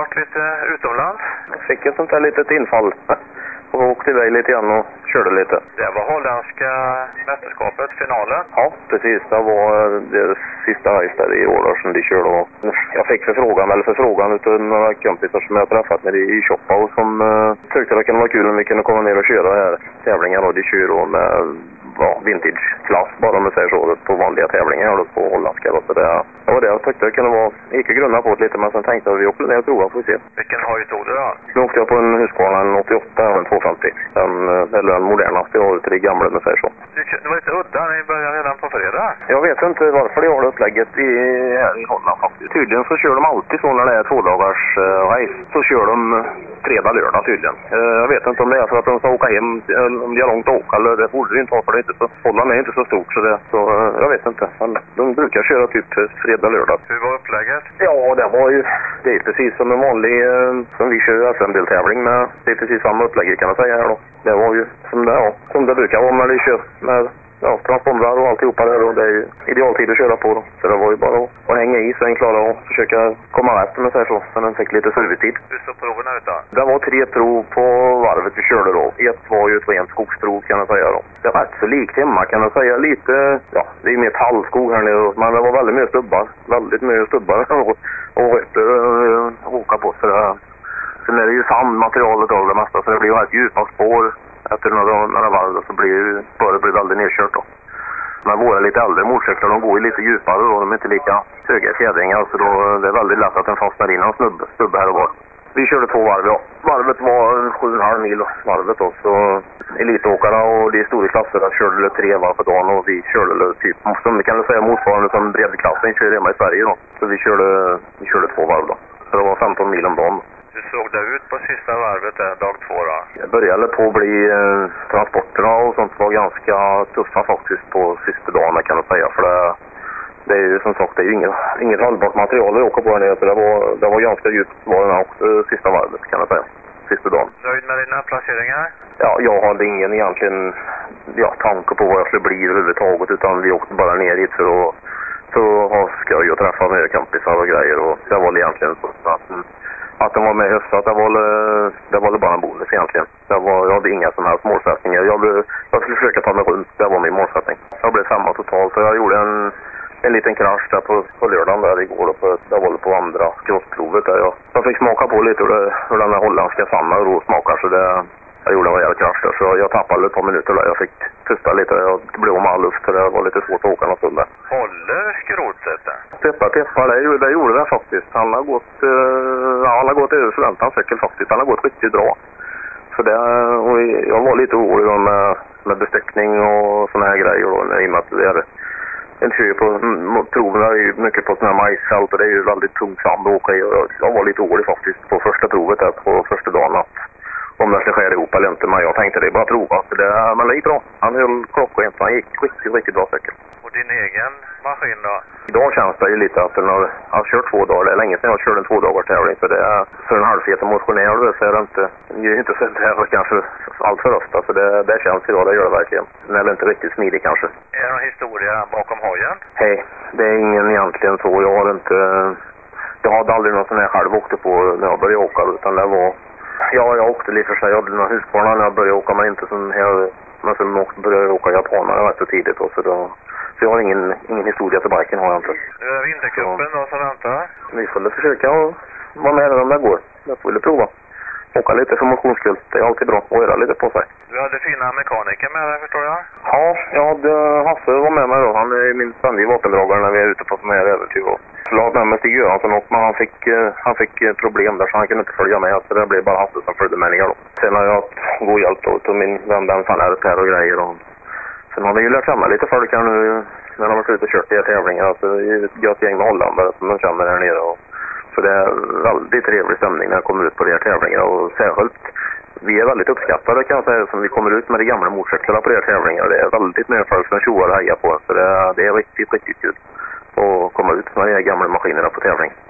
varit lite utomlands? Jag fick ett sånt här litet infall och åkte iväg lite grann och körde lite. Det var holländska mästerskapet, finalen? Ja, precis. Det var det sista race där i år som de körde. Och jag fick förfrågan utav några kompisar som jag träffat nere i Choppa och som tyckte det kunde vara kul om vi kunde komma ner och köra här tävlingar. Och de kör då med vintage-klass, bara om man säger så, på vanliga tävlingar då, på holländska. Så det var det jag tyckte det kunde vara. Jag gick och grunna på det lite, men sen tänkte jag att vi åkte ner och prova, får vi se. Vilken hoj tog du då? Nu åkte jag på en Husqvarna, en 88, en 250. Eller den modernaste jag har ute, det gamla, med säger så. Det var lite udda, ni började redan på fredag. Jag vet inte varför de har det upplägget här i Holland faktiskt. Tydligen så kör de alltid så när det är 2 dagars race. Så kör de fredag, lördag tydligen. Jag vet inte om det är för att de ska åka hem, om de har långt att åka, eller det borde det inte vara, för det är inte så. Holland är inte så stort så jag vet inte. Men de brukar köra typ fredag, lördag. Hur var upplägget? Ja, det är precis som en vanlig, som vi kör SM-deltävling med. Det är precis samma upplägg kan jag säga här då. Det var ju som det brukar vara när de kör med transpondrar och alltihopa där, och det är ju idealtid att köra på då. Så det var ju bara att hänga i så en klara och försöka komma rätt, om jag säger så. Men den fick lite servitid. Hur såg proverna ut då? Det var 3 prov på varvet vi körde då. Ett var ju ett rent skogsprov kan jag säga då. Det var rätt så likt hemma kan jag säga. Lite, det är mer tallskog här nere, men det var väldigt mycket stubbar. Väldigt mycket stubbar och rötter att åka på. Så det, sen är det ju sandmaterialet av det mesta, så det blir ju helt djupa spår. Efter några varv så blir det väldigt nedkört då. Men våra lite äldre motorcyklar, de går ju lite djupare då. De är inte lika höga fjädringar, så då det är väldigt lätt att den fastnar in en stubbe här och var. Vi körde 2 varv, ja. Varvet var 7,5 mil varvet då. Så elitåkarna och de stora klasserna körde 3 varv på dagen, och vi körde typ, som vi kan säga, motsvarande som breddklassen kör hemma i Sverige då. Så vi körde 2 varv då. Så det var 15 mil om dagen. Hur såg det ut på sista varvet där, dag 2 då? Det började på att bli transporterna och sånt var ganska tuffa faktiskt på sista dagen kan jag säga. För det är ju som sagt, det är ju inget hållbart material att åka på här nere. Så det var ganska djupt var den också sista varvet kan jag säga. Sista dagen. Nöjd med dina placeringar? Ja, jag hade ingen egentligen tanke på vad jag skulle bli överhuvudtaget, utan vi åkte bara ner hit för att så ska jag ju träffa med kompisar och grejer, och det var egentligen så att de var med höstat, det var bara en bonus egentligen. Jag hade inga som helst målsättningar. Jag skulle försöka ta mig runt, det var min målsättning. Jag blev 5 totalt, så jag gjorde en liten krasch där på lördagen där igår. Jag var på andra crossprovet där jag fick smaka på lite hur den här holländska sanden då smakar, så jag gjorde en rejäl krasch där, så jag tappade ett par minuter där. Jag fick pusta lite, jag blev om all luft, så det var lite svårt att åka någon stund där. Håller skrotsätten? Peppar, det gjorde det faktiskt. Han har gått över förväntan cykel faktiskt. Han har gått riktigt bra. Så och jag var lite orolig med bestyckning och såna här grejer då, i och med att det är en kör på proverna är ju mycket på såna här majsfält, och det är ju väldigt tungt sand att åka i. Jag var lite orolig faktiskt på första provet där på första dagen att om det skulle skära ihop eller inte, men jag tänkte det är bara prova. Men det gick bra. Han höll klockrent, han gick riktigt bra cykel. Och din egen maskin då? Idag känns det ju lite att jag har kört 2 dagar. Det är länge sedan jag körde en 2 dagars tävling, så det är för en halvfet motionär så är det inte så här kanske allt för ofta, så det känns idag, det gör det verkligen. Den är inte riktigt smidig kanske. Är det någon historia bakom hojen? Hej, det är ingen egentligen så. Jag hade aldrig någon sån här själv åkte på när jag började åka, utan det var jag åkte lite för sig. Jag hade några Husqvarna när jag började åka, men inte som här. Men sen började åka japaner rätt så tidigt då, så jag har ingen historia till biken, har jag inte. Nu är vintercupen då som väntar. Vi får försöka vara med om det går. Jag får prova. Åka lite för motionsskull. Det är alltid bra att göra lite på sig. Du hade fina mekaniker med dig, förstår jag? Ja, jag hade Hasse var med mig då. Han är min ständiga vapendragare när vi är ute på sådana här äventyr. Så jag hade med mig Stig Göransson också, men han fick problem där, så han kunde inte följa med. Så det blev bara Hasse som följde med ner då. Sen har jag haft god hjälp då till min vän han är här och grejer. Och sen har vi ju lärt känna lite folk här nu när de har varit ute och kört i tävlingar. Alltså, det är ett gott gäng med holländare som de känner här nere. Så det är väldigt trevlig stämning när jag kommer ut på de här tävlingarna, och särskilt vi är väldigt uppskattade kan jag säga, som vi kommer ut med de gamla motorcyklarna på de här tävlingarna. Det är väldigt mycket folk som tjoar och hejar på, så det är riktigt kul att komma ut med de här gamla maskinerna på tävling.